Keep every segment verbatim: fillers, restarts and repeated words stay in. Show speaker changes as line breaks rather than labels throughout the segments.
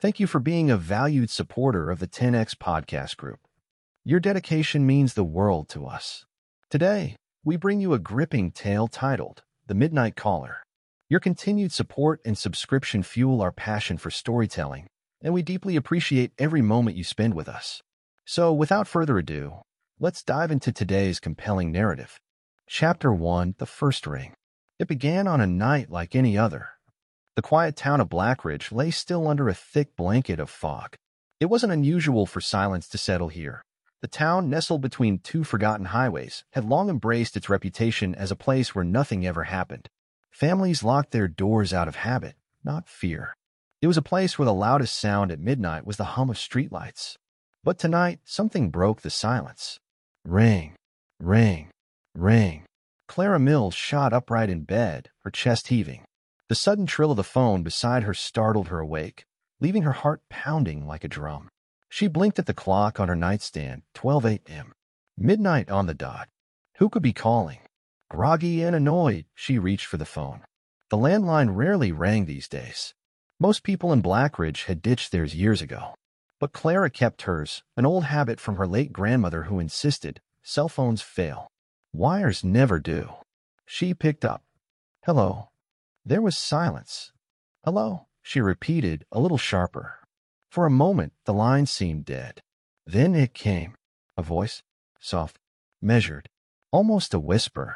Thank you for being a valued supporter of the ten X Podcast Group. Your dedication means the world to us. Today, we bring you a gripping tale titled The Midnight Caller. Your continued support and subscription fuel our passion for storytelling, and we deeply appreciate every moment you spend with us. So, without further ado, let's dive into today's compelling narrative. Chapter one, The First Ring. It began on a night like any other. The quiet town of Blackridge lay still under a thick blanket of fog. It wasn't unusual for silence to settle here. The town, nestled between two forgotten highways, had long embraced its reputation as a place where nothing ever happened. Families locked their doors out of habit, not fear. It was a place where the loudest sound at midnight was the hum of streetlights. But tonight, something broke the silence. Ring, ring, ring. Clara Mills shot upright in bed, her chest heaving. The sudden trill of the phone beside her startled her awake, leaving her heart pounding like a drum. She blinked at the clock on her nightstand, twelve a m Midnight on the dot. Who could be calling? Groggy and annoyed, she reached for the phone. The landline rarely rang these days. Most people in Blackridge had ditched theirs years ago. But Clara kept hers, an old habit from her late grandmother who insisted cell phones fail. Wires never do. She picked up. Hello. There was silence. Hello, she repeated, a little sharper. For a moment, the line seemed dead. Then it came. A voice, soft, measured, almost a whisper.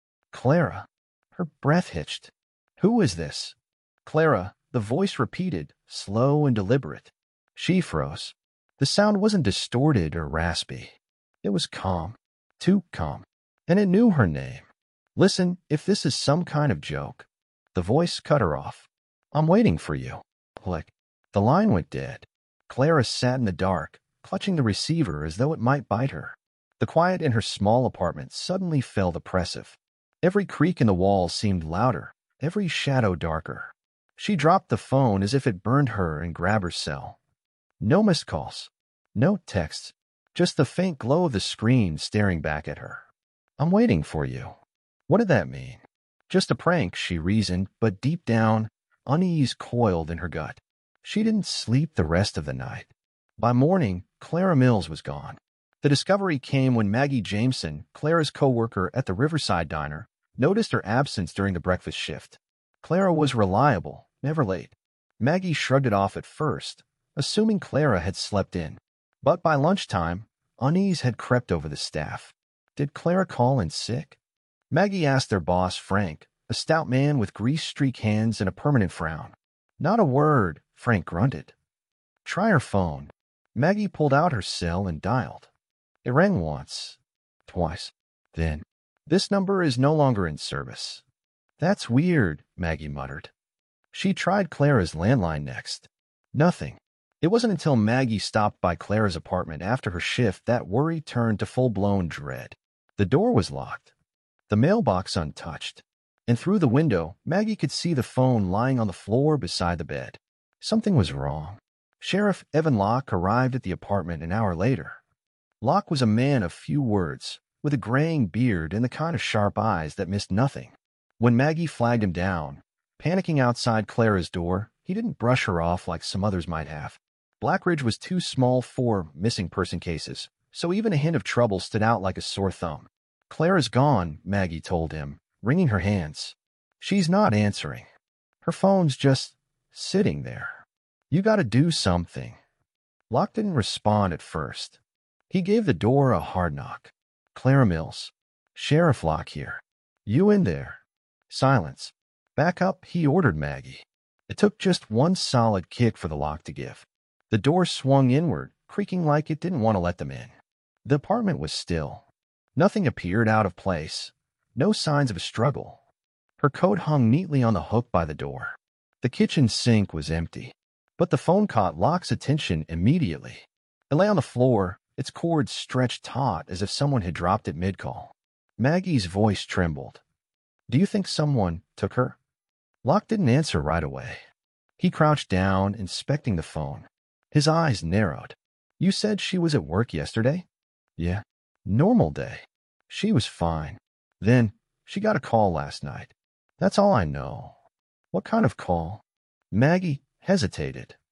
Clara. Her breath hitched. Who is this? Clara, the voice repeated, slow and deliberate. She froze. The sound wasn't distorted or raspy. It was calm, too calm, and it knew her name. Listen, if this is some kind of joke. The voice cut her off. I'm waiting for you. Click. The line went dead. Clara sat in the dark, clutching the receiver as though it might bite her. The quiet in her small apartment suddenly felt oppressive. Every creak in the wall seemed louder, every shadow darker. She dropped the phone as if it burned her and grabbed her cell. No missed calls. No texts. Just the faint glow of the screen staring back at her. I'm waiting for you. What did that mean? Just a prank, she reasoned, but deep down, unease coiled in her gut. She didn't sleep the rest of the night. By morning, Clara Mills was gone. The discovery came when Maggie Jameson, Clara's co-worker at the Riverside Diner, noticed her absence during the breakfast shift. Clara was reliable, never late. Maggie shrugged it off at first, assuming Clara had slept in. But by lunchtime, unease had crept over the staff. Did Clara call in sick? Maggie asked their boss, Frank, a stout man with grease-streaked hands and a permanent frown. Not a word, Frank grunted. Try her phone. Maggie pulled out her cell and dialed. It rang once, twice, then. This number is no longer in service. That's weird, Maggie muttered. She tried Clara's landline next. Nothing. It wasn't until Maggie stopped by Clara's apartment after her shift that worry turned to full-blown dread. The door was locked. The mailbox untouched, and through the window, Maggie could see the phone lying on the floor beside the bed. Something was wrong. Sheriff Evan Locke arrived at the apartment an hour later. Locke was a man of few words, with a graying beard and the kind of sharp eyes that missed nothing. When Maggie flagged him down, panicking outside Clara's door, he didn't brush her off like some others might have. Blackridge was too small for missing person cases, so even a hint of trouble stood out like a sore thumb. Clara's gone, Maggie told him, wringing her hands. She's not answering. Her phone's just sitting there. You gotta do something. Locke didn't respond at first. He gave the door a hard knock. Clara Mills. Sheriff Locke here. You in there? Silence. Back up, he ordered Maggie. It took just one solid kick for the lock to give. The door swung inward, creaking like it didn't want to let them in. The apartment was still. Nothing appeared out of place. No signs of a struggle. Her coat hung neatly on the hook by the door. The kitchen sink was empty. But the phone caught Locke's attention immediately. It lay on the floor, its cord stretched taut as if someone had dropped it mid-call. Maggie's voice trembled. Do you think someone took her? Locke didn't answer right away. He crouched down, inspecting the phone. His eyes narrowed. You said she was at work yesterday? Yeah. Normal day. She was fine. Then, she got a call last night. That's all I know. What kind of call? Maggie hesitated.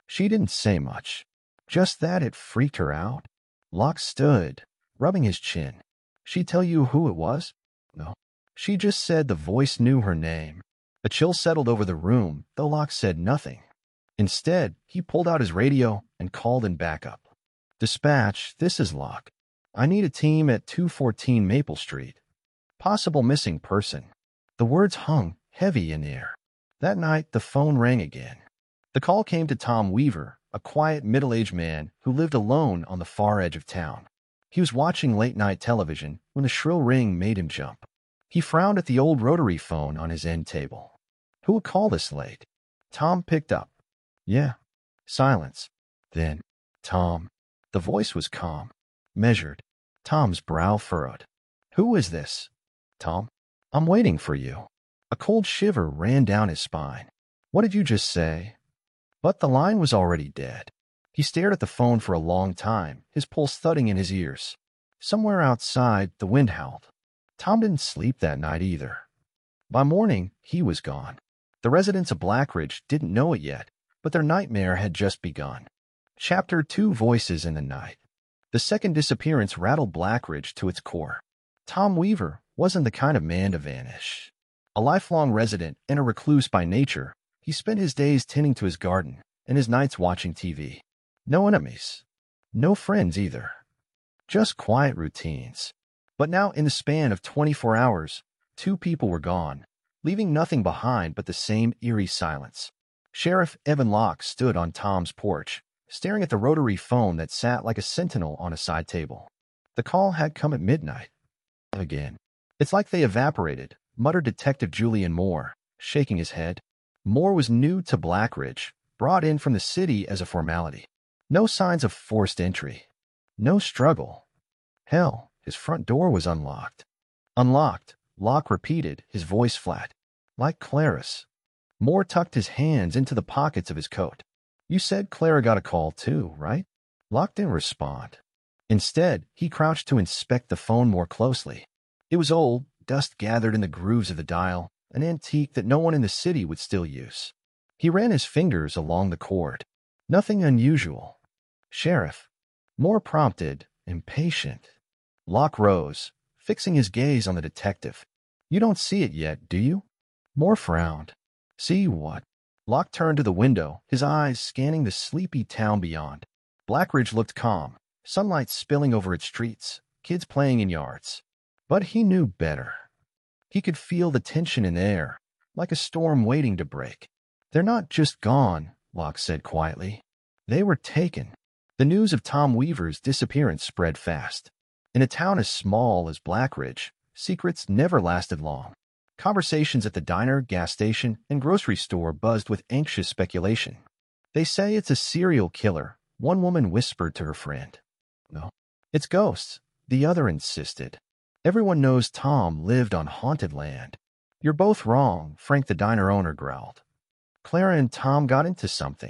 She didn't say much. Just that it freaked her out. Locke stood, rubbing his chin. She tell you who it was? No. She just said the voice knew her name. A chill settled over the room, though Locke said nothing. Instead, he pulled out his radio and called in backup. Dispatch, this is Locke. I need a team at two fourteen Maple Street. Possible missing person. The words hung heavy in the air. That night, the phone rang again. The call came to Tom Weaver, a quiet middle-aged man who lived alone on the far edge of town. He was watching late-night television when the shrill ring made him jump. He frowned at the old rotary phone on his end table. Who would call this late? Tom picked up. Yeah. Silence. Then, Tom. The voice was calm, measured. Tom's brow furrowed. Who is this? Tom. I'm waiting for you. A cold shiver ran down his spine. What did you just say? But the line was already dead. He stared at the phone for a long time, his pulse thudding in his ears. Somewhere outside, the wind howled. Tom didn't sleep that night either. By morning, he was gone. The residents of Blackridge didn't know it yet, but their nightmare had just begun. Chapter two Voices in the Night. The second disappearance rattled Blackridge to its core. Tom Weaver wasn't the kind of man to vanish. A lifelong resident and a recluse by nature, he spent his days tending to his garden and his nights watching T V. No enemies. No friends either. Just quiet routines. But now, in the span of twenty-four hours, two people were gone, leaving nothing behind but the same eerie silence. Sheriff Evan Locke stood on Tom's porch, staring at the rotary phone that sat like a sentinel on a side table. The call had come at midnight. Again. It's like they evaporated, muttered Detective Julian Moore, shaking his head. Moore was new to Blackridge, brought in from the city as a formality. No signs of forced entry. No struggle. Hell, his front door was unlocked. Unlocked, Locke repeated, his voice flat. Like Clara's. Moore tucked his hands into the pockets of his coat. You said Clara got a call too, right? Locke didn't respond. Instead, he crouched to inspect the phone more closely. It was old, dust gathered in the grooves of the dial, an antique that no one in the city would still use. He ran his fingers along the cord. Nothing unusual. Sheriff. Moore prompted, impatient. Locke rose, fixing his gaze on the detective. You don't see it yet, do you? Moore frowned. See what? Locke turned to the window, his eyes scanning the sleepy town beyond. Blackridge looked calm, sunlight spilling over its streets, kids playing in yards. But he knew better. He could feel the tension in the air, like a storm waiting to break. They're not just gone, Locke said quietly. They were taken. The news of Tom Weaver's disappearance spread fast. In a town as small as Blackridge, secrets never lasted long. Conversations at the diner, gas station, and grocery store buzzed with anxious speculation. They say it's a serial killer, one woman whispered to her friend. No, it's ghosts, the other insisted. Everyone knows Tom lived on haunted land. You're both wrong, Frank the diner owner growled. Clara and Tom got into something.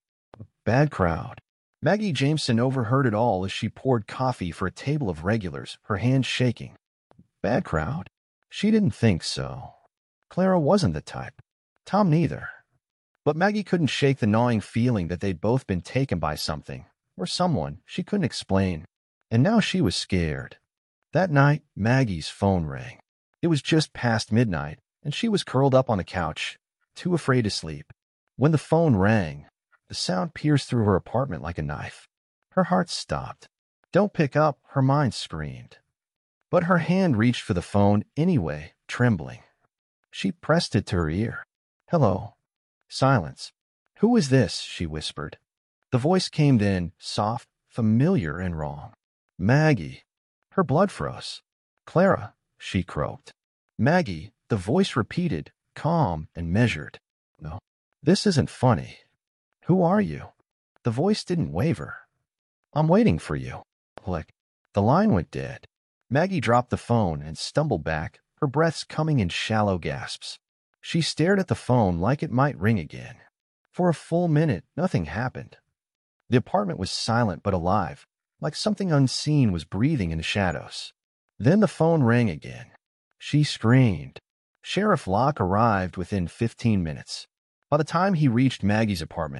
Bad crowd. Maggie Jameson overheard it all as she poured coffee for a table of regulars, her hands shaking. Bad crowd? She didn't think so. Clara wasn't the type. Tom neither. But Maggie couldn't shake the gnawing feeling that they'd both been taken by something, or someone she couldn't explain. And now she was scared. That night, Maggie's phone rang. It was just past midnight, and she was curled up on the couch, too afraid to sleep. When the phone rang, the sound pierced through her apartment like a knife. Her heart stopped. Don't pick up, her mind screamed. But her hand reached for the phone anyway, trembling. She pressed it to her ear. Hello. Silence. Who is this? She whispered. The voice came then, soft, familiar, and wrong. Maggie. Her blood froze. Clara, she croaked. Maggie, the voice repeated, calm and measured. No, this isn't funny. Who are you? The voice didn't waver. I'm waiting for you. Click. The line went dead. Maggie dropped the phone and stumbled back, her breaths coming in shallow gasps. She stared at the phone like it might ring again. For a full minute, nothing happened. The apartment was silent but alive, like something unseen was breathing in the shadows. Then the phone rang again. She screamed. Sheriff Locke arrived within fifteen minutes. By the time he reached Maggie's apartment,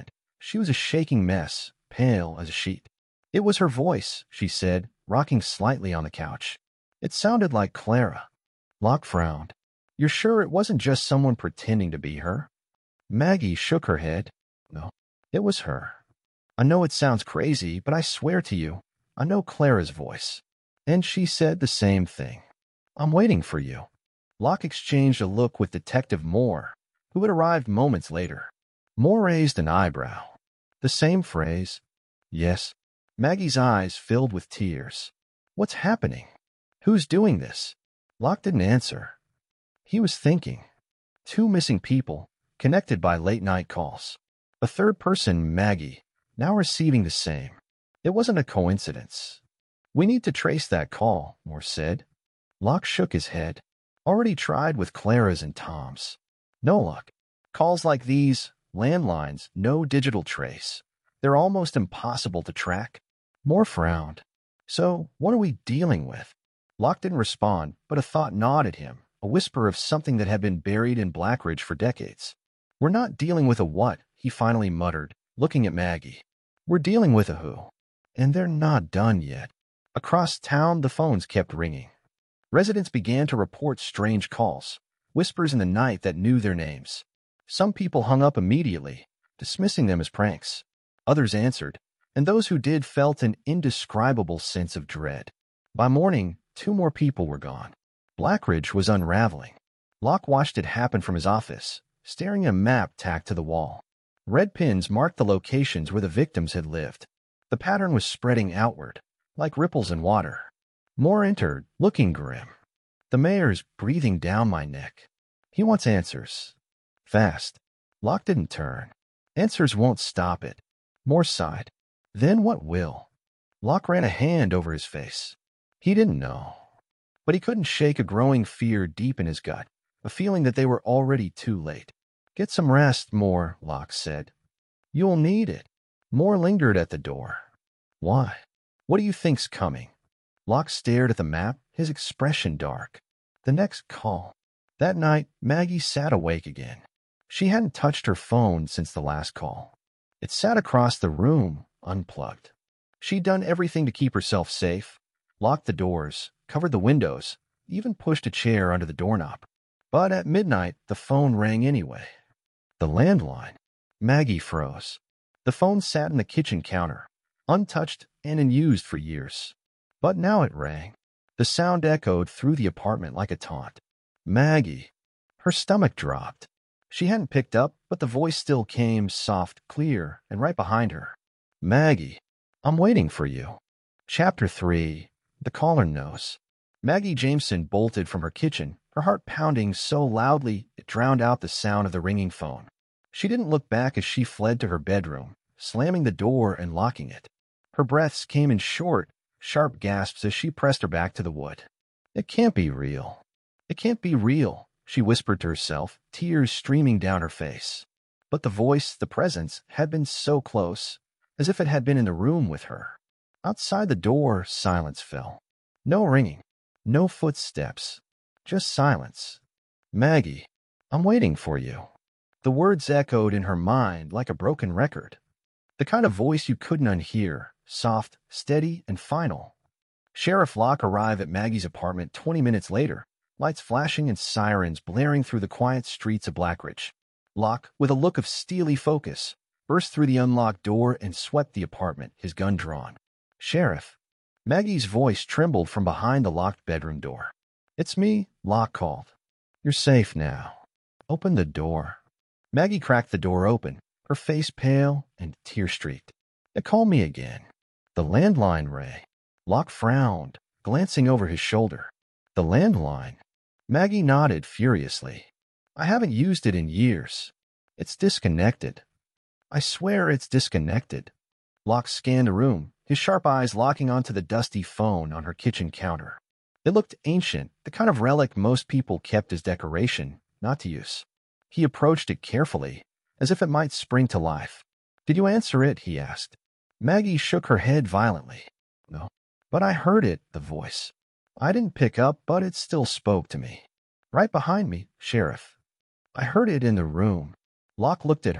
She was a shaking mess, pale as a sheet. It was her voice, she said, rocking slightly on the couch. It sounded like Clara. Locke frowned. You're sure it wasn't just someone pretending to be her? Maggie shook her head. No, it was her. I know it sounds crazy, but I swear to you, I know Clara's voice. And she said the same thing. I'm waiting for you. Locke exchanged a look with Detective Moore, who had arrived moments later. Moore raised an eyebrow. The same phrase. Yes. Maggie's eyes filled with tears. What's happening? Who's doing this? Locke didn't answer. He was thinking. Two missing people, connected by late-night calls. A third person, Maggie, now receiving the same. It wasn't a coincidence. We need to trace that call, Moore said. Locke shook his head. Already tried with Clara's and Tom's. No luck. Calls like these, landlines, no digital trace. They're almost impossible to track. Moore frowned. So, what are we dealing with? Locke didn't respond, but a thought gnawed at him, a whisper of something that had been buried in Blackridge for decades. We're not dealing with a what, he finally muttered, looking at Maggie. We're dealing with a who. And they're not done yet. Across town, the phones kept ringing. Residents began to report strange calls, whispers in the night that knew their names. Some people hung up immediately, dismissing them as pranks. Others answered, and those who did felt an indescribable sense of dread. By morning, two more people were gone. Blackridge was unraveling. Locke watched it happen from his office, staring at a map tacked to the wall. Red pins marked the locations where the victims had lived. The pattern was spreading outward, like ripples in water. Moore entered, looking grim. The mayor's breathing down my neck. He wants answers. Fast. Locke didn't turn. Answers won't stop it. Moore sighed. Then what will? Locke ran a hand over his face. He didn't know. But he couldn't shake a growing fear deep in his gut, a feeling that they were already too late. Get some rest, Moore, Locke said. You'll need it. Moore lingered at the door. Why? What do you think's coming? Locke stared at the map, his expression dark. The next call. That night, Maggie sat awake again. She hadn't touched her phone since the last call. It sat across the room, unplugged. She'd done everything to keep herself safe, locked the doors, covered the windows, even pushed a chair under the doorknob. But at midnight, the phone rang anyway. The landline. Maggie froze. The phone sat in the kitchen counter, untouched and unused for years. But now it rang. The sound echoed through the apartment like a taunt. Maggie. Her stomach dropped. She hadn't picked up, but the voice still came soft, clear, and right behind her. Maggie, I'm waiting for you. Chapter three. The Caller Knows. Maggie Jameson bolted from her kitchen, her heart pounding so loudly it drowned out the sound of the ringing phone. She didn't look back as she fled to her bedroom, slamming the door and locking it. Her breaths came in short, sharp gasps as she pressed her back to the wood. It can't be real. It can't be real, she whispered to herself, tears streaming down her face. But the voice, the presence, had been so close, as if it had been in the room with her. Outside the door, silence fell. No ringing, no footsteps, just silence. Maggie, I'm waiting for you. The words echoed in her mind like a broken record. The kind of voice you couldn't unhear, soft, steady, and final. Sheriff Locke arrived at Maggie's apartment twenty minutes later, lights flashing and sirens blaring through the quiet streets of Blackridge. Locke, with a look of steely focus, burst through the unlocked door and swept the apartment, his gun drawn. Sheriff. Maggie's voice trembled from behind the locked bedroom door. It's me, Locke called. You're safe now. Open the door. Maggie cracked the door open, her face pale and tear-streaked. They call me again. The landline rang. Locke frowned, glancing over his shoulder. The landline. Maggie nodded furiously. I haven't used it in years. It's disconnected. I swear it's disconnected. Locke scanned the room, his sharp eyes locking onto the dusty phone on her kitchen counter. It looked ancient, the kind of relic most people kept as decoration, not to use. He approached it carefully, as if it might spring to life. Did you answer it? He asked. Maggie shook her head violently. No. But I heard it, the voice. I didn't pick up, but it still spoke to me. Right behind me, Sheriff. I heard it in the room. Locke looked at her,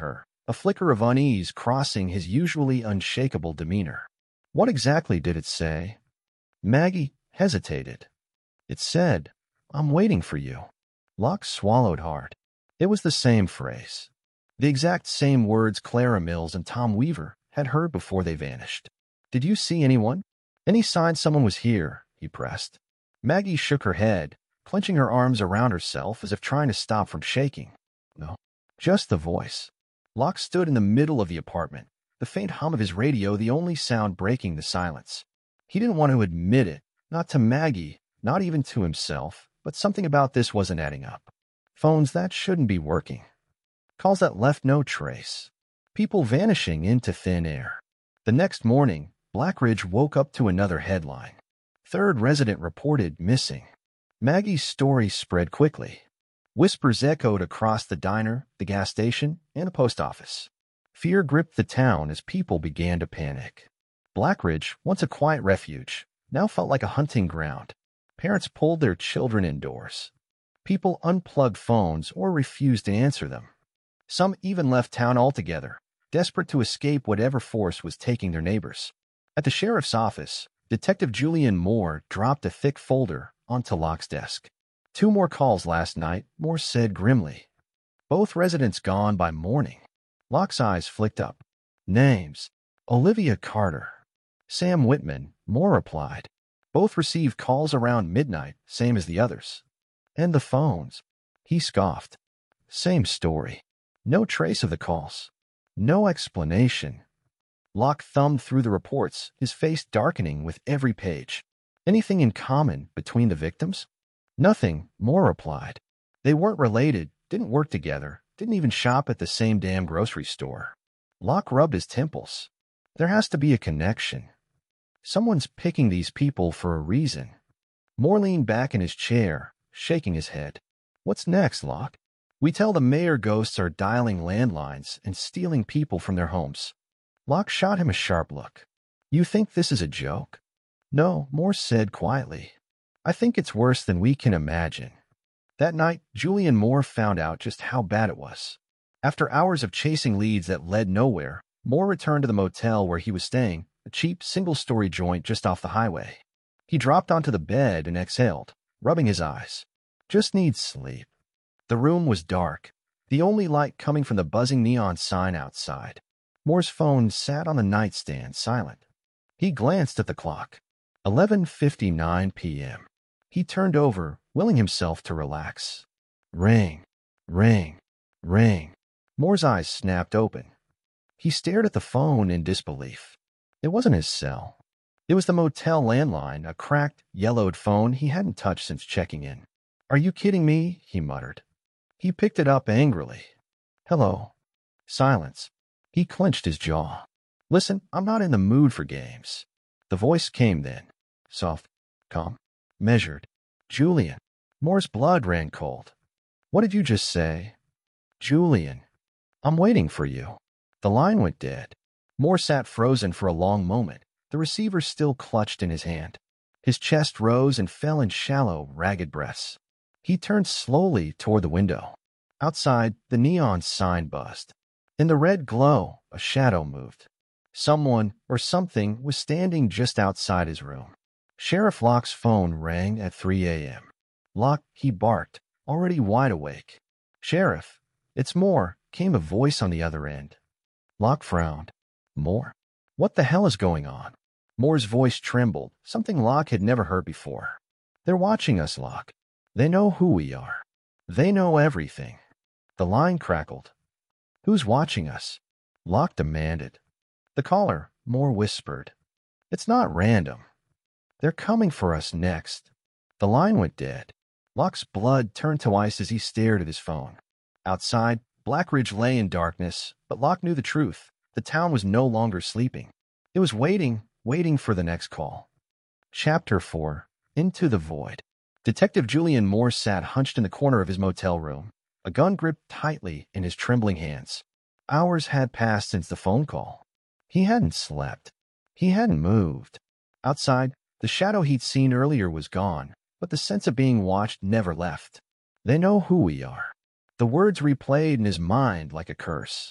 a flicker of unease crossing his usually unshakable demeanor. What exactly did it say? Maggie hesitated. It said, "I'm waiting for you." Locke swallowed hard. It was the same phrase. The exact same words Clara Mills and Tom Weaver had heard before they vanished. "Did you see anyone? Any sign someone was here?" he pressed. Maggie shook her head, clenching her arms around herself as if trying to stop from shaking. No, just the voice. Locke stood in the middle of the apartment, the faint hum of his radio the only sound breaking the silence. He didn't want to admit it, not to Maggie, not even to himself, but something about this wasn't adding up. Phones that shouldn't be working. Calls that left no trace. People vanishing into thin air. The next morning, Blackridge woke up to another headline. Third resident reported missing. Maggie's story spread quickly. Whispers echoed across the diner, the gas station, and the post office. Fear gripped the town as people began to panic. Blackridge, once a quiet refuge, now felt like a hunting ground. Parents pulled their children indoors. People unplugged phones or refused to answer them. Some even left town altogether, desperate to escape whatever force was taking their neighbors. At the sheriff's office, Detective Julian Moore dropped a thick folder onto Locke's desk. Two more calls last night, Moore said grimly. Both residents gone by morning. Locke's eyes flicked up. Names. Olivia Carter. Sam Whitman, Moore replied. Both received calls around midnight, same as the others. And the phones. He scoffed. Same story. No trace of the calls. No explanation. Locke thumbed through the reports, his face darkening with every page. Anything in common between the victims? Nothing, Moore replied. They weren't related, didn't work together, didn't even shop at the same damn grocery store. Locke rubbed his temples. There has to be a connection. Someone's picking these people for a reason. Moore leaned back in his chair, shaking his head. What's next, Locke? We tell the mayor ghosts are dialing landlines and stealing people from their homes. Locke shot him a sharp look. You think this is a joke? No, Moore said quietly. I think it's worse than we can imagine. That night, Julian Moore found out just how bad it was. After hours of chasing leads that led nowhere, Moore returned to the motel where he was staying, a cheap single-story joint just off the highway. He dropped onto the bed and exhaled, rubbing his eyes. Just needs sleep. The room was dark, the only light coming from the buzzing neon sign outside. Moore's phone sat on the nightstand, silent. He glanced at the clock. eleven fifty-nine p m He turned over, willing himself to relax. Ring, ring, ring. Moore's eyes snapped open. He stared at the phone in disbelief. It wasn't his cell. It was the motel landline, a cracked, yellowed phone he hadn't touched since checking in. Are you kidding me? He muttered. He picked it up angrily. Hello. Silence. He clenched his jaw. Listen, I'm not in the mood for games. The voice came then. Soft, calm, measured. Julian. Moore's blood ran cold. What did you just say? Julian. I'm waiting for you. The line went dead. Moore sat frozen for a long moment, the receiver still clutched in his hand. His chest rose and fell in shallow, ragged breaths. He turned slowly toward the window. Outside, the neon sign buzzed. In the red glow, a shadow moved. Someone or something was standing just outside his room. Sheriff Locke's phone rang at three a m Locke, he barked, already wide awake. Sheriff, it's Moore, came a voice on the other end. Locke frowned. Moore? What the hell is going on? Moore's voice trembled, something Locke had never heard before. They're watching us, Locke. They know who we are. They know everything. The line crackled. Who's watching us? Locke demanded. The caller, Moore whispered. It's not random. They're coming for us next. The line went dead. Locke's blood turned to ice as he stared at his phone. Outside, Blackridge lay in darkness, but Locke knew the truth. The town was no longer sleeping. It was waiting, waiting for the next call. Chapter four. Into the Void. Detective Julian Moore sat hunched in the corner of his motel room, a gun gripped tightly in his trembling hands. Hours had passed since the phone call. He hadn't slept. He hadn't moved. Outside, the shadow he'd seen earlier was gone, but the sense of being watched never left. They know who we are. The words replayed in his mind like a curse.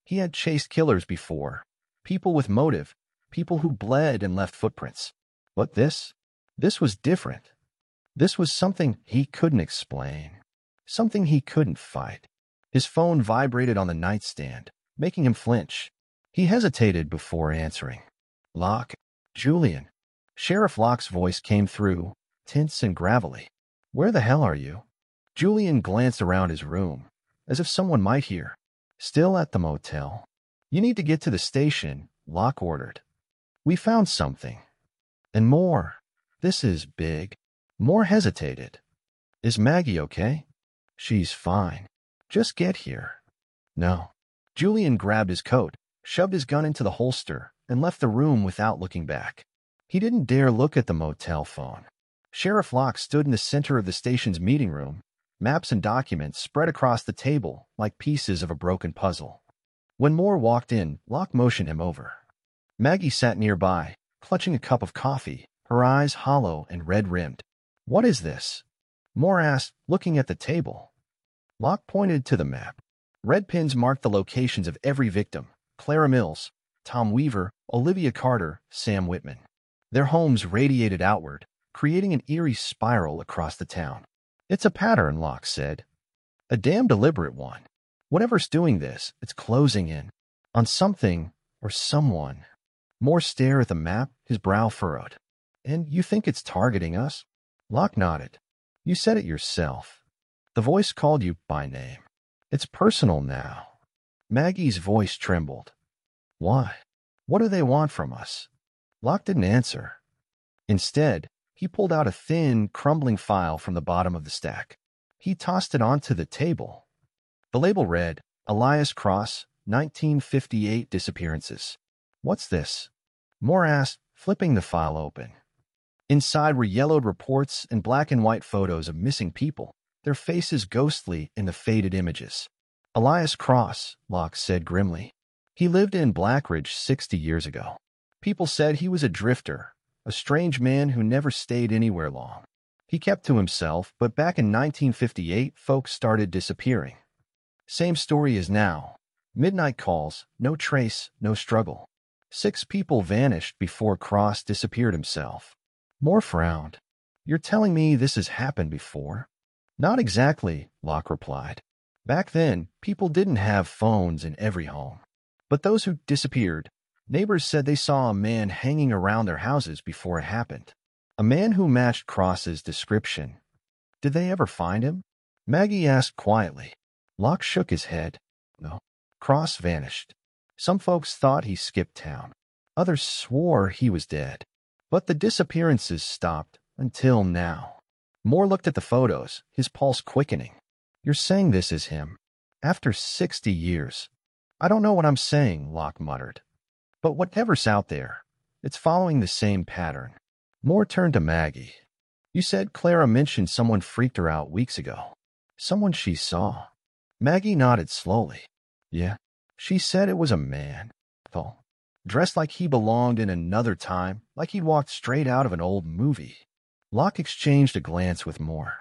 He had chased killers before, people with motive, people who bled and left footprints. But this? This was different. This was something he couldn't explain, something he couldn't fight. His phone vibrated on the nightstand, making him flinch. He hesitated before answering. Locke? Julian. Sheriff Locke's voice came through, tense and gravelly. Where the hell are you? Julian glanced around his room, as if someone might hear. Still at the motel. You need to get to the station, Locke ordered. We found something. And more. This is big. Moore hesitated. Is Maggie okay? She's fine. Just get here. No. Julian grabbed his coat, shoved his gun into the holster, and left the room without looking back. He didn't dare look at the motel phone. Sheriff Locke stood in the center of the station's meeting room, maps and documents spread across the table like pieces of a broken puzzle. When Moore walked in, Locke motioned him over. Maggie sat nearby, clutching a cup of coffee, her eyes hollow and red-rimmed. What is this? Moore asked, looking at the table. Locke pointed to the map. Red pins marked the locations of every victim: Clara Mills, Tom Weaver, Olivia Carter, Sam Whitman. Their homes radiated outward, creating an eerie spiral across the town. It's a pattern, Locke said. A damn deliberate one. Whatever's doing this, it's closing in. On something or someone. Moore stared at the map, his brow furrowed. And you think it's targeting us? Locke nodded. You said it yourself. The voice called you by name. It's personal now. Maggie's voice trembled. Why? What do they want from us? Locke didn't answer. Instead, he pulled out a thin, crumbling file from the bottom of the stack. He tossed it onto the table. The label read, Elias Cross, nineteen fifty-eight Disappearances. What's this? Moore asked, flipping the file open. Inside were yellowed reports and black and white photos of missing people, their faces ghostly in the faded images. Elias Cross, Locke said grimly. He lived in Blackridge sixty years ago. People said he was a drifter, a strange man who never stayed anywhere long. He kept to himself, but back in nineteen fifty-eight, folks started disappearing. Same story as now. Midnight calls, no trace, no struggle. Six people vanished before Cross disappeared himself. Moore frowned. You're telling me this has happened before? Not exactly, Locke replied. Back then, people didn't have phones in every home. But those who disappeared, neighbors said they saw a man hanging around their houses before it happened. A man who matched Cross's description. Did they ever find him? Maggie asked quietly. Locke shook his head. No. Cross vanished. Some folks thought he skipped town. Others swore he was dead. But the disappearances stopped until now. Moore looked at the photos, his pulse quickening. You're saying this is him? After sixty years. I don't know what I'm saying, Locke muttered. But whatever's out there, it's following the same pattern. Moore turned to Maggie. You said Clara mentioned someone freaked her out weeks ago. Someone she saw. Maggie nodded slowly. Yeah, she said it was a man. Though, dressed like he belonged in another time, like he'd walked straight out of an old movie. Locke exchanged a glance with Moore.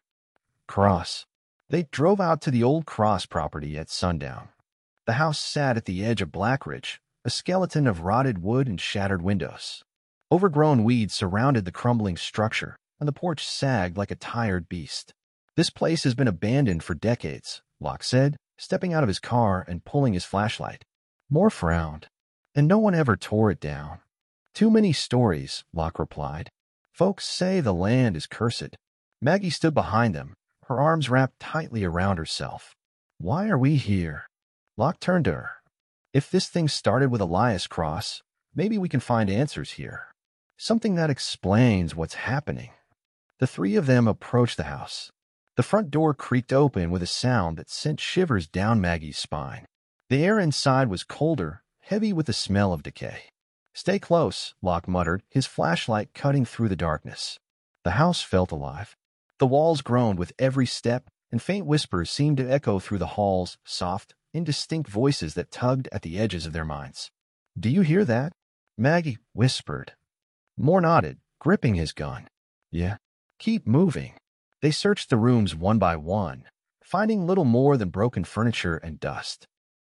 Cross. They drove out to the old Cross property at sundown. The house sat at the edge of Blackridge, a skeleton of rotted wood and shattered windows. Overgrown weeds surrounded the crumbling structure, and the porch sagged like a tired beast. This place has been abandoned for decades, Locke said, stepping out of his car and pulling his flashlight. Moore frowned. And no one ever tore it down. Too many stories, Locke replied. Folks say the land is cursed. Maggie stood behind them, her arms wrapped tightly around herself. Why are we here? Locke turned to her. If this thing started with Elias Cross, maybe we can find answers here. Something that explains what's happening. The three of them approached the house. The front door creaked open with a sound that sent shivers down Maggie's spine. The air inside was colder, heavy with the smell of decay. Stay close, Locke muttered, his flashlight cutting through the darkness. The house felt alive. The walls groaned with every step, and faint whispers seemed to echo through the halls, soft, indistinct voices that tugged at the edges of their minds. Do you hear that? Maggie whispered. Moore nodded, gripping his gun. Yeah. Keep moving. They searched the rooms one by one, finding little more than broken furniture and dust.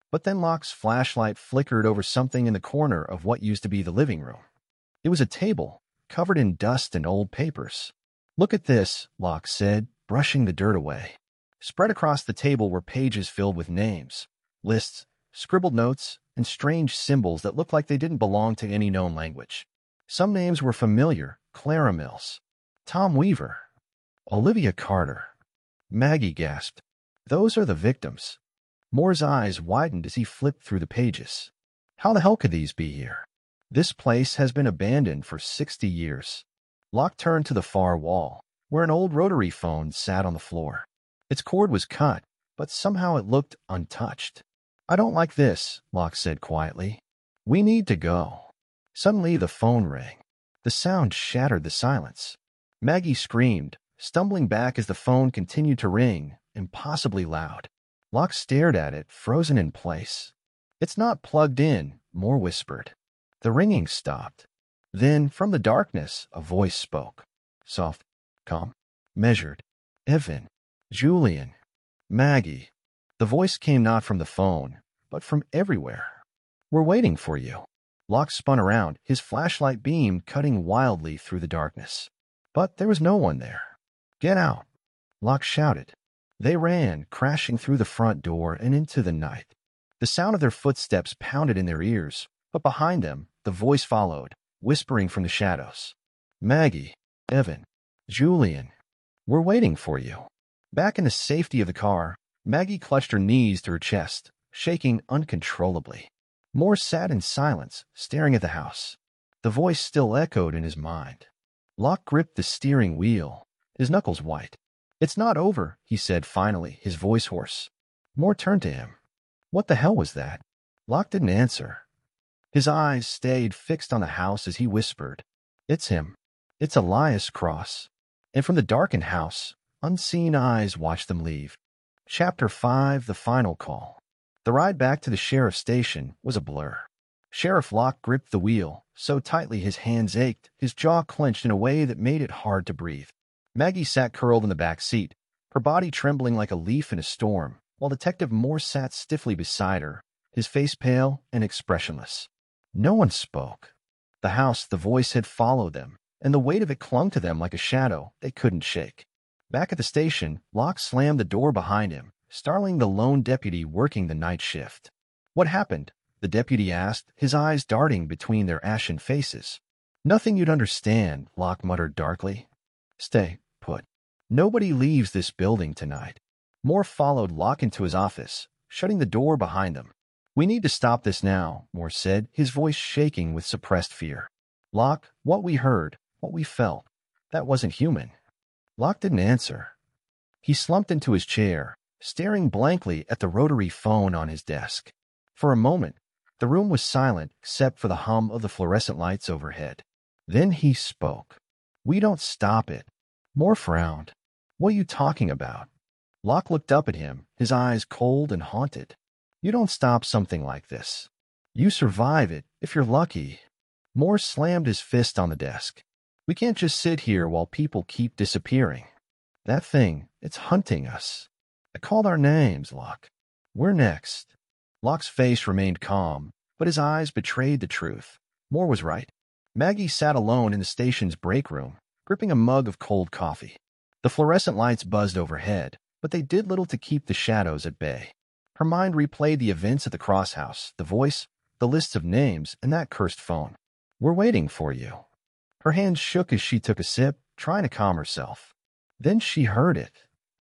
But then Locke's flashlight flickered over something in the corner of what used to be the living room. It was a table, covered in dust and old papers. "Look at this," Locke said, brushing the dirt away. Spread across the table were pages filled with names, lists, scribbled notes, and strange symbols that looked like they didn't belong to any known language. Some names were familiar: Clara Mills, Tom Weaver, Olivia Carter. Maggie gasped. "Those are the victims." Moore's eyes widened as he flipped through the pages. "How the hell could these be here? This place has been abandoned for sixty years. Locke turned to the far wall, where an old rotary phone sat on the floor. Its cord was cut, but somehow it looked untouched. "I don't like this," Locke said quietly. "We need to go." Suddenly the phone rang. The sound shattered the silence. Maggie screamed, stumbling back as the phone continued to ring, impossibly loud. Locke stared at it, frozen in place. "It's not plugged in," Moore whispered. The ringing stopped. Then, from the darkness, a voice spoke. Soft, calm, measured. "Evan, Julian, Maggie." The voice came not from the phone, but from everywhere. "We're waiting for you." Locke spun around, his flashlight beam cutting wildly through the darkness. But there was no one there. "Get out," Locke shouted. They ran, crashing through the front door and into the night. The sound of their footsteps pounded in their ears, but behind them, the voice followed, whispering from the shadows. "Maggie, Evan, Julian, we're waiting for you." Back in the safety of the car, Maggie clutched her knees to her chest, shaking uncontrollably. Moore sat in silence, staring at the house. The voice still echoed in his mind. Locke gripped the steering wheel, his knuckles white. "It's not over," he said finally, his voice hoarse. Moore turned to him. "What the hell was that?" Locke didn't answer. His eyes stayed fixed on the house as he whispered, "It's him. It's Elias Cross." And from the darkened house, unseen eyes watched them leave. Chapter five, The Final Call. The ride back to the sheriff's station was a blur. Sheriff Locke gripped the wheel, so tightly his hands ached, his jaw clenched in a way that made it hard to breathe. Maggie sat curled in the back seat, her body trembling like a leaf in a storm, while Detective Moore sat stiffly beside her, his face pale and expressionless. No one spoke. The house, the voice had followed them, and the weight of it clung to them like a shadow they couldn't shake. Back at the station, Locke slammed the door behind him, startling the lone deputy working the night shift. "What happened?" the deputy asked, his eyes darting between their ashen faces. "Nothing you'd understand," Locke muttered darkly. "Stay put. Nobody leaves this building tonight." Moore followed Locke into his office, shutting the door behind them. "We need to stop this now," Moore said, his voice shaking with suppressed fear. "Locke, what we heard, what we felt, that wasn't human." Locke didn't answer. He slumped into his chair, staring blankly at the rotary phone on his desk. For a moment, the room was silent except for the hum of the fluorescent lights overhead. Then he spoke. "We don't stop it." Moore frowned. "What are you talking about?" Locke looked up at him, his eyes cold and haunted. "You don't stop something like this. You survive it, if you're lucky." Moore slammed his fist on the desk. "We can't just sit here while people keep disappearing. That thing, it's hunting us. I called our names, Locke. We're next." Locke's face remained calm, but his eyes betrayed the truth. Moore was right. Maggie sat alone in the station's break room, gripping a mug of cold coffee. The fluorescent lights buzzed overhead, but they did little to keep the shadows at bay. Her mind replayed the events at the Cross House, the voice, the lists of names, and that cursed phone. "We're waiting for you." Her hands shook as she took a sip, trying to calm herself. Then she heard it.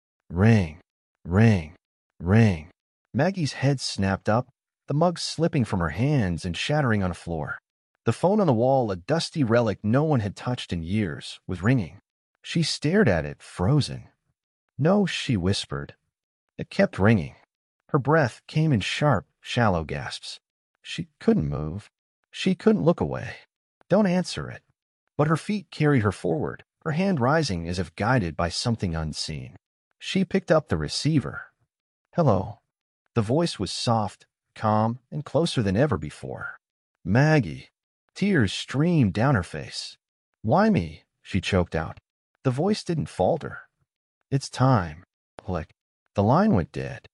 Ring, ring, ring. Maggie's head snapped up, the mug slipping from her hands and shattering on the floor. The phone on the wall, a dusty relic no one had touched in years, was ringing. She stared at it, frozen. "No," she whispered. It kept ringing. Her breath came in sharp, shallow gasps. She couldn't move. She couldn't look away. "Don't answer it." But her feet carried her forward, her hand rising as if guided by something unseen. She picked up the receiver. "Hello." The voice was soft, calm, and closer than ever before. "Maggie." Tears streamed down her face. "Why me?" she choked out. The voice didn't falter. "It's time." Click. The line went dead.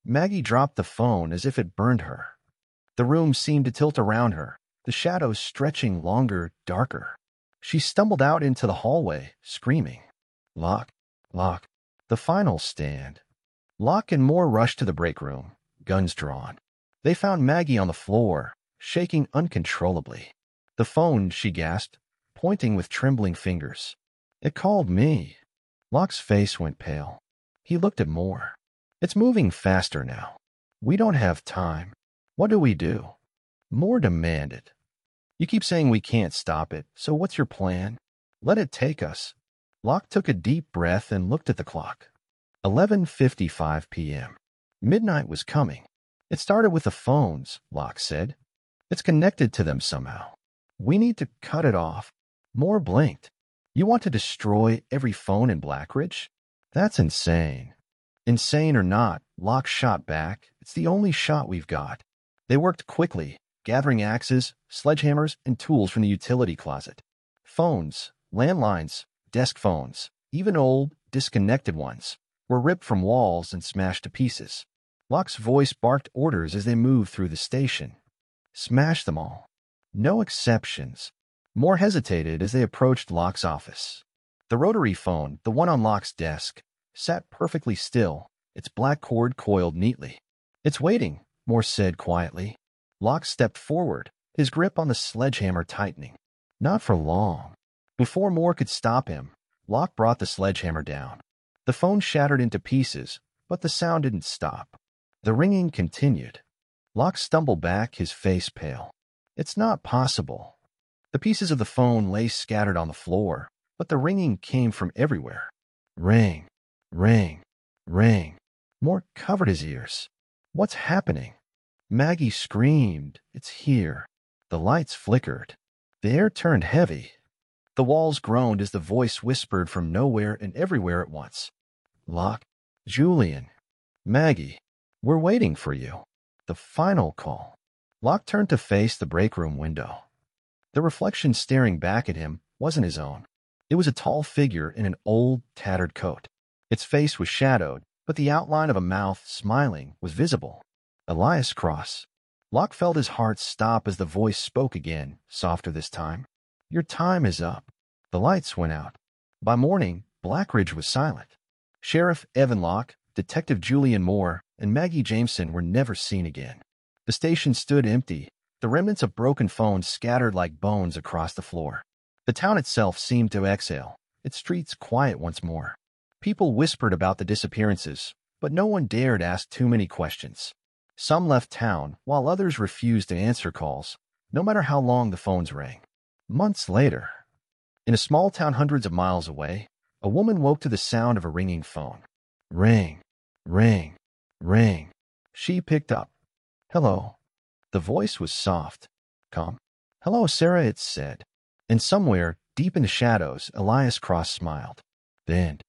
Maggie dropped the phone as if it burned her. The room seemed to tilt around her, the shadows stretching longer, darker. She stumbled out into the hallway, screaming. Locke, Locke, the final stand. Locke and Moore rushed to the break room, guns drawn. They found Maggie on the floor, shaking uncontrollably. The phone, she gasped, pointing with trembling fingers. It called me. Locke's face went pale. He looked at Moore. It's moving faster now. We don't have time. What do we do? Moore demanded. You keep saying we can't stop it, so what's your plan? Let it take us. Locke took a deep breath and looked at the clock. eleven fifty-five p m Midnight was coming. It started with the phones, Locke said. It's connected to them somehow. We need to cut it off. Moore blinked. You want to destroy every phone in Blackridge? That's insane. Insane or not, Locke shot back. It's the only shot we've got. They worked quickly, gathering axes, sledgehammers, and tools from the utility closet. Phones, landlines, desk phones, even old, disconnected ones, were ripped from walls and smashed to pieces. Locke's voice barked orders as they moved through the station. Smash them all. No exceptions. Moore hesitated as they approached Locke's office. The rotary phone, the one on Locke's desk, sat perfectly still, its black cord coiled neatly. It's waiting, Moore said quietly. Locke stepped forward, his grip on the sledgehammer tightening. Not for long. Before Moore could stop him, Locke brought the sledgehammer down. The phone shattered into pieces, but the sound didn't stop. The ringing continued. Locke stumbled back, his face pale. It's not possible. The pieces of the phone lay scattered on the floor, but the ringing came from everywhere. Ring, ring, ring. Moore covered his ears. What's happening? Maggie screamed. It's here. The lights flickered. The air turned heavy. The walls groaned as the voice whispered from nowhere and everywhere at once. Locke, Julian, Maggie, we're waiting for you. The final call. Locke turned to face the break room window. The reflection staring back at him wasn't his own. It was a tall figure in an old, tattered coat. Its face was shadowed, but the outline of a mouth smiling was visible. Elias Cross. Locke felt his heart stop as the voice spoke again, softer this time. Your time is up. The lights went out. By morning, Blackridge was silent. Sheriff Evan Locke, Detective Julian Moore, and Maggie Jameson were never seen again. The station stood empty, the remnants of broken phones scattered like bones across the floor. The town itself seemed to exhale, its streets quiet once more. People whispered about the disappearances, but no one dared ask too many questions. Some left town, while others refused to answer calls, no matter how long the phones rang. Months later, in a small town hundreds of miles away, a woman woke to the sound of a ringing phone. Ring, ring, ring. She picked up. Hello. The voice was soft, calm. Hello, Sarah, it said. And somewhere, deep in the shadows, Elias Cross smiled. Then,